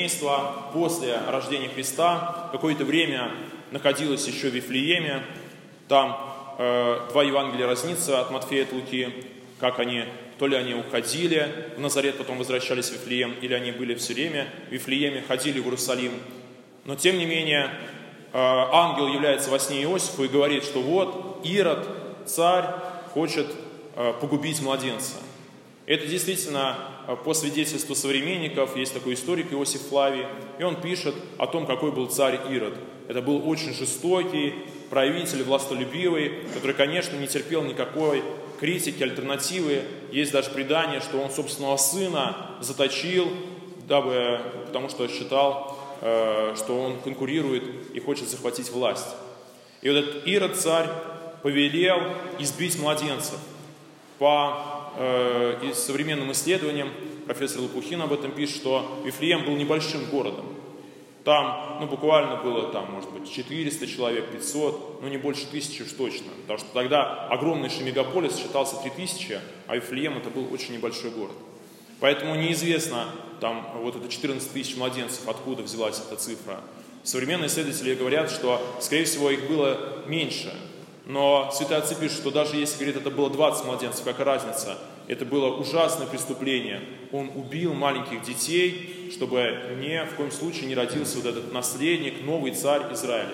семейство после рождения Христа какое-то время находилось еще в Вифлееме. Там два Евангелия разнится от Матфея и от Луки, как они, то ли они уходили в Назарет, потом возвращались в Вифлеем, или они были все время в Вифлееме, ходили в Иерусалим. Но тем не менее, ангел является во сне Иосифу и говорит, что вот Ирод, царь, хочет погубить младенца. Это действительно по свидетельству современников, есть такой историк Иосиф Флавий, и он пишет о том, какой был царь Ирод. Это был очень жестокий правитель, властолюбивый, который, конечно, не терпел никакой критики, альтернативы. Есть даже предание, что он собственного сына заточил, потому что считал, что он конкурирует и хочет захватить власть. И вот этот Ирод, царь, повелел избить младенцев. По современным исследованиям, профессор Лопухин об этом пишет, что Вифлеем был небольшим городом. Там, буквально было, может быть, 400 человек, 500, не больше 1000 уж точно. Потому что тогда огромнейший мегаполис считался 3000, а Вифлеем это был очень небольшой город. Поэтому неизвестно, вот это 14 тысяч младенцев, откуда взялась эта цифра. Современные исследователи говорят, что, скорее всего, их было меньше. Но святые отцы пишут, что даже если, говорит, это было 20 младенцев, какая разница? Это было ужасное преступление. Он убил маленьких детей, чтобы ни в коем случае не родился вот этот наследник, новый царь Израиля.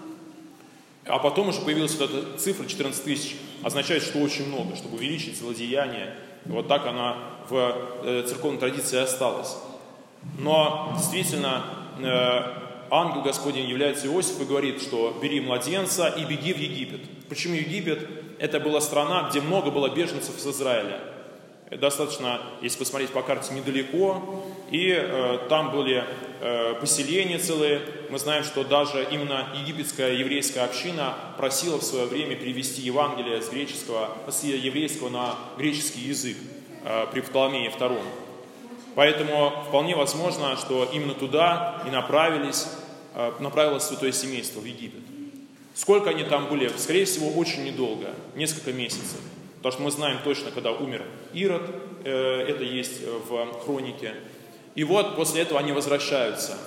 А потом уже появилась вот эта цифра 14 тысяч, означает, что очень много, чтобы увеличить злодеяние. И вот так она в церковной традиции осталась. Но действительно, ангел Господень является Иосифу и говорит, что бери младенца и беги в Египет. Почему Египет? Это была страна, где много было беженцев из Израиля. Достаточно, если посмотреть по карте, недалеко. И там были поселения целые. Мы знаем, что даже именно египетская еврейская община просила в свое время перевести Евангелие с еврейского на греческий язык при Птоломее II. Поэтому вполне возможно, что именно туда и направилось святое семейство в Египет. Сколько они там были? Скорее всего, очень недолго, несколько месяцев. Потому что мы знаем точно, когда умер Ирод, это есть в хронике. И вот после этого они возвращаются.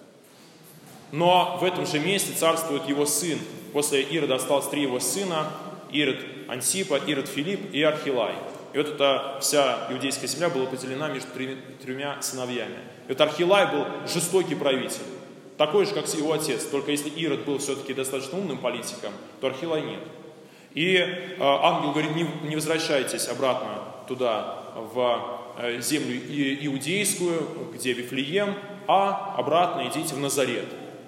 Но в этом же месте царствует его сын. После Ирода осталось 3 его сына: Ирод Антипа, Ирод Филипп и Архилай. И вот эта вся иудейская земля была поделена между тремя сыновьями. И вот Архилай был жестокий правитель, такой же, как его отец. Только если Ирод был все-таки достаточно умным политиком, то Архилай нет. И ангел говорит: не возвращайтесь обратно туда, в землю иудейскую, где Вифлеем, а обратно идите в Назарет.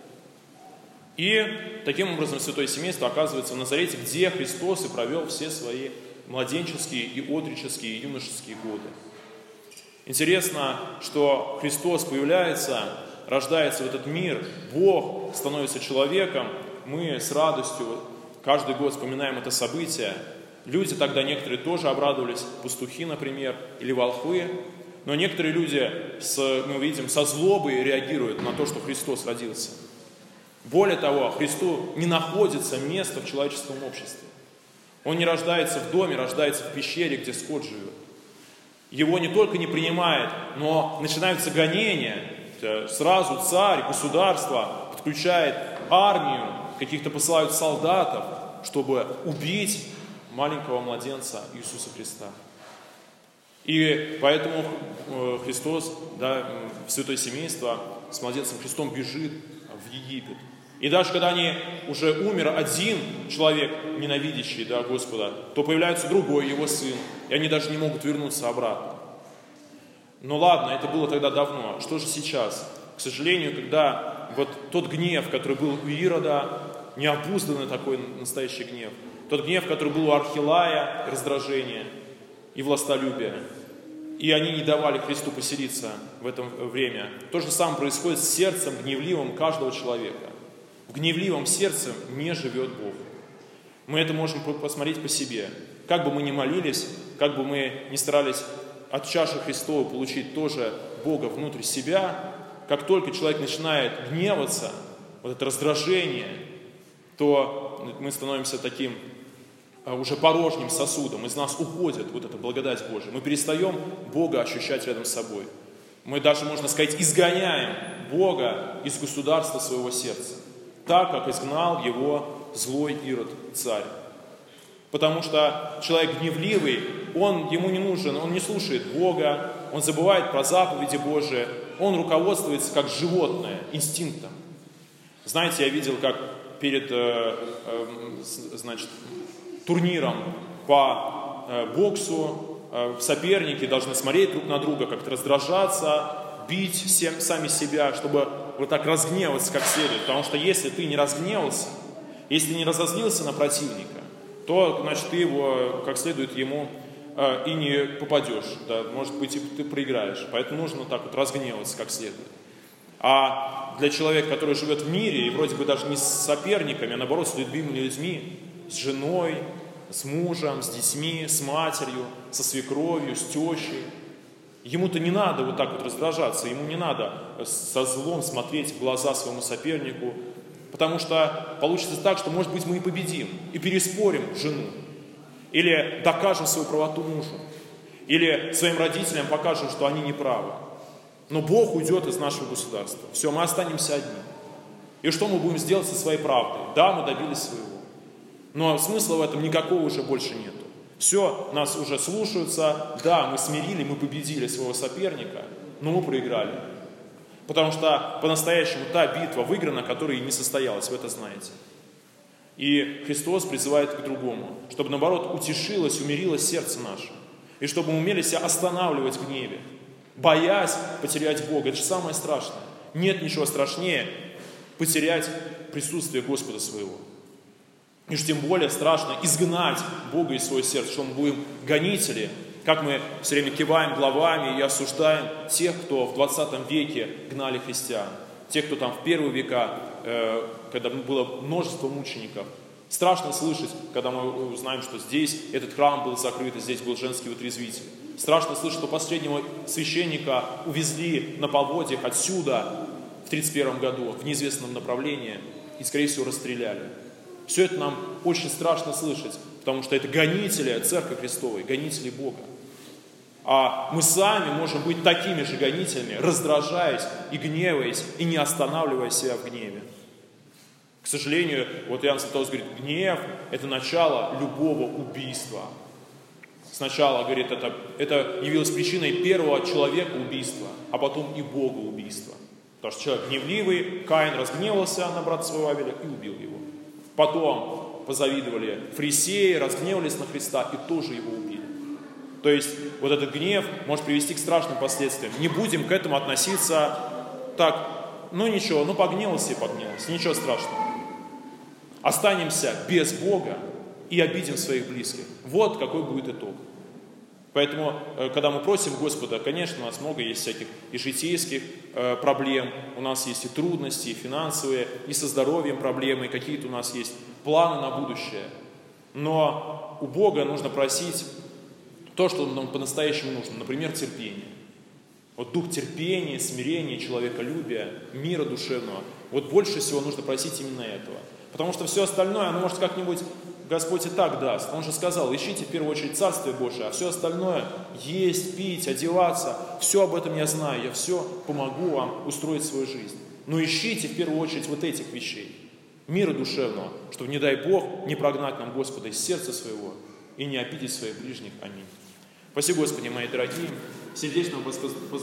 И таким образом святое семейство оказывается в Назарете, где Христос и провел все свои младенческие и отроческие, и юношеские годы. Интересно, что Христос появляется, рождается в этот мир, Бог становится человеком. Мы с радостью каждый год вспоминаем это событие. Люди тогда некоторые тоже обрадовались, пастухи, например, или волхвы. Но некоторые люди, мы видим, со злобой реагируют на то, что Христос родился. Более того, Христу не находится места в человеческом обществе. Он не рождается в доме, рождается в пещере, где скот живет. Его не только не принимает, но начинаются гонения. Сразу царь, государство подключает армию, каких-то посылают солдатов, чтобы убить маленького младенца Иисуса Христа. И поэтому Христос, в святое семейство с младенцем Христом бежит в Египет. И даже когда уже умер один человек, ненавидящий Господа, то появляется другой, его сын, и они даже не могут вернуться обратно. Но ладно, это было тогда давно. Что же сейчас? К сожалению, когда вот тот гнев, который был у Ирода, необузданный такой настоящий гнев, тот гнев, который был у Архилая, раздражение и властолюбие, и они не давали Христу поселиться в это время. То же самое происходит с сердцем гневливым каждого человека. В гневливом сердце не живет Бог. Мы это можем посмотреть по себе. Как бы мы ни молились, как бы мы ни старались от чаши Христовой получить тоже Бога внутрь себя, как только человек начинает гневаться, вот это раздражение, то мы становимся таким уже порожним сосудом. Из нас уходит вот эта благодать Божия. Мы перестаем Бога ощущать рядом с собой. Мы даже, можно сказать, изгоняем Бога из государства своего сердца, так, как изгнал его злой Ирод, царь. Потому что человек гневливый, ему не нужен, он не слушает Бога, он забывает про заповеди Божии, он руководствуется как животное, инстинктом. Знаете, я видел, как перед турниром по боксу соперники должны смотреть друг на друга, как-то раздражаться, бить сами себя, чтобы вот так разгневаться как следует. Потому что если ты не разгневался, если не разозлился на противника, то, значит, ты его как следует ему и не попадешь. Да, может быть, и ты проиграешь. Поэтому нужно вот так вот разгневаться как следует. А для человека, который живет в мире, и вроде бы даже не с соперниками, а наоборот с любимыми людьми, с женой, с мужем, с детьми, с матерью, со свекровью, с тещей, ему-то не надо вот так вот раздражаться, ему не надо со злом смотреть в глаза своему сопернику, потому что получится так, что, может быть, мы и победим, и переспорим жену, или докажем свою правоту мужу, или своим родителям покажем, что они не правы. Но Бог уйдет из нашего государства. Все, мы останемся одни. И что мы будем сделать со своей правдой? Да, мы добились своего. Но смысла в этом никакого уже больше нету. Все, нас уже слушаются. Да, мы смирили, мы победили своего соперника, но мы проиграли. Потому что по-настоящему та битва выиграна, которая и не состоялась, вы это знаете. И Христос призывает к другому, чтобы, наоборот, утешилось, умирилось сердце наше. И чтобы мы умели себя останавливать в гневе, боясь потерять Бога. Это же самое страшное. Нет ничего страшнее потерять присутствие Господа своего. И уж тем более страшно изгнать Бога из своего сердца, что мы будем гонители, как мы все время киваем головами и осуждаем тех, кто в 20 веке гнали христиан, тех, кто там в первые века, когда было множество мучеников. Страшно слышать, когда мы узнаем, что здесь этот храм был закрыт, и здесь был женский вытрезвитель. Страшно слышать, что последнего священника увезли на поводьях отсюда в 1931 году в неизвестном направлении и, скорее всего, расстреляли. Все это нам очень страшно слышать, потому что это гонители Церкви Христовой, гонители Бога. А мы сами можем быть такими же гонителями, раздражаясь и гневаясь, и не останавливая себя в гневе. К сожалению, вот Иоанн Златоуст говорит, гнев – это начало любого убийства. Сначала, говорит, это явилось причиной первого человека убийства, а потом и Бога убийства. Потому что человек гневливый, Каин разгневался на брата своего Авеля и убил его. Потом позавидовали фарисеи, разгневались на Христа и тоже его убили. То есть вот этот гнев может привести к страшным последствиям. Не будем к этому относиться так, ничего, погневался и погневался, ничего страшного. Останемся без Бога и обидим своих близких. Вот какой будет итог. Поэтому, когда мы просим Господа, конечно, у нас много есть всяких и житейских проблем, у нас есть и трудности, и финансовые, и со здоровьем проблемы, и какие-то у нас есть планы на будущее. Но у Бога нужно просить то, что нам по-настоящему нужно, например, терпение. Вот дух терпения, смирения, человеколюбия, мира душевного. Вот больше всего нужно просить именно этого. Потому что все остальное, оно может как-нибудь Господь и так даст. Он же сказал, ищите в первую очередь Царствие Божие, а все остальное, есть, пить, одеваться, все об этом я знаю, я все помогу вам устроить свою жизнь. Но ищите в первую очередь вот этих вещей. Мира душевного, чтобы, не дай Бог, не прогнать нам Господа из сердца своего и не обидеть своих ближних. Аминь. Спаси, Господи, мои дорогие, сердечно